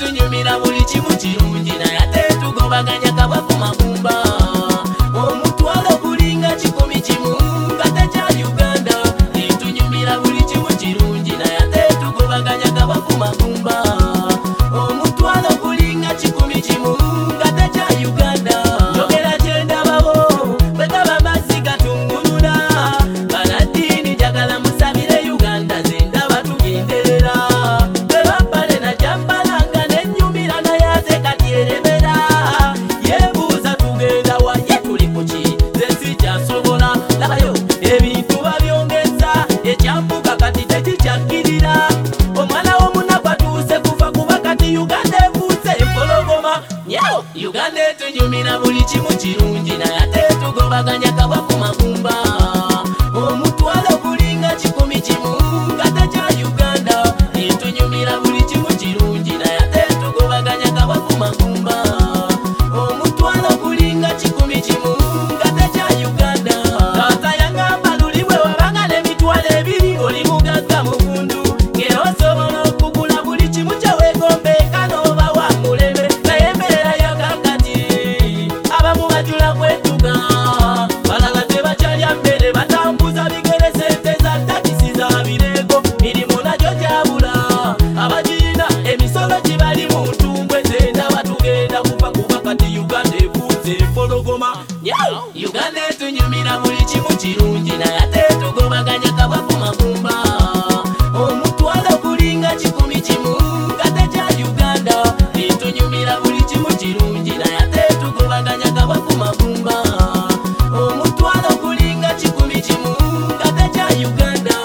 tunyumira buli kimu kirungi naye ate tugobaganya kabwa ku magumba. Omutwalo gulinga 10 kimu nga tekya Uganda. Tunyumira buli kimu kirungi naye ate tugobaganya kabwa ku magumba. Omutwalo gulinga 10 kimu nga tekya Uganda. Yogera kyendabawo bwetaba mazzi gatungulula. Banadini jagala musabire Uganda zendaba tugenderera. Bebambale na jambalanga nenyumira naye ate katyeremera. Yebuuza tugenda wa ye tuli kuki ze sikyasobola. Labayo ebintu babyongeza ekyambuka kati tekikyakkirira. Omwana w'omunaku atuuse kufa kuba kati Uganda efuuse empologoma. Nyawo Uganda etunyumira buli kimu kirungi naye ate tugobaganya kabwa ku magumba. Omutwalo gulinga 10 kimu nga tekya Uganda. Tunyumira buli kimu kirungi naye ate tugobaganya kabwa ku magumba. Omutwalo gulinga 10 kimu nga tekya Uganda. Taata yangamba luli bwe wabanga n'emitwalo 2 oli mugagga mugundu. Ng'era osobola okugula buli kimu kye weegombeeka n'oba wa muleme. Naye embeera ya kakati abamu bajula kwetuga. Balala tebakyalya mmere batambuza bigere sente za takisi za birego. Mirimu nagyo gyabula abagirina emisolo gibali mu ntumbwe zendaba tugenda kufa kuba kati Uganda efuuse empologoma. Nyawo Uganda etunyumira buli kimu kirungi naye ate tugobaganya kabwa ku magumba. Omutwalo gulinga 10 kimu nga tekya Uganda. Tunyumira buli kimu kirungi naye ate tugobaganya kabwa ku magumba. Omutwalo gulinga 10 kimu nga tekya Uganda.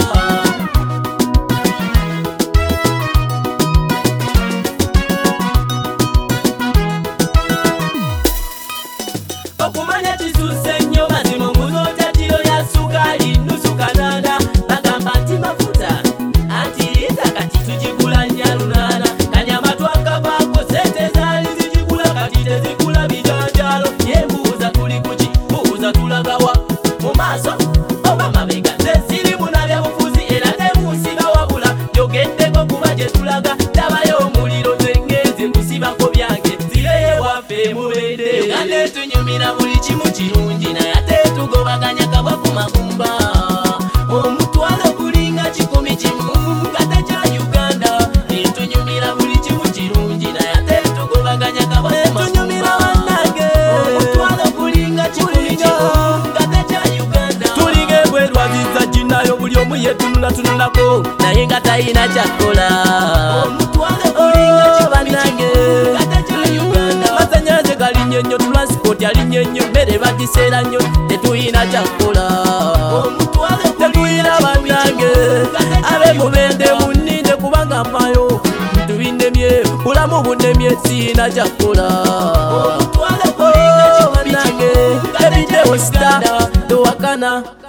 Okumanya kisuuse nnyo mazima ombuzo otya kiro ya sukaali nusu kanaana. Bagamba nti mafuta anti liita kati tugigula 4.8. Kanyama twakavaako sente zaali zigigula kati tezigula bijanjaalo. Yembuuza tuli kuki buuza tulagawa mu maaso oba mabega. Nze sirimu nabyabufuzi era temunsiba wabula jogeddeko kuba gye tulaga. Tabayo omuliro nze ngenze kusibako byange nzireye waffe mubedde. Uganda etunyumira buli kimu kirungi naye ate tugobaganya kabwa ku magumba. Omutwalo gulinga 10 kimu nga tekya Uganda. Tunyumira buli kimu kirungi naye ate tugobaganya kabwa ku magumba. Omutwalo gulinga 10 kimu nga tekya Uganda. Tulinga ebwerwaziza ginayo buli omu yetunulatunulako naye nga talina kyakkola. Omutwalo gulinga 10 kimu nga tekya Uganda. Masannyalaze galinye nnyo, transport yalinye nnyo, mmere bagiseera nnyo, tetuyina kyakkola. Tetuyina bannange ab'emubende munninde kubanga mpayo tubinemye bulamu bunemye siyina kyakkola. Bannange ebidewo sita towakana.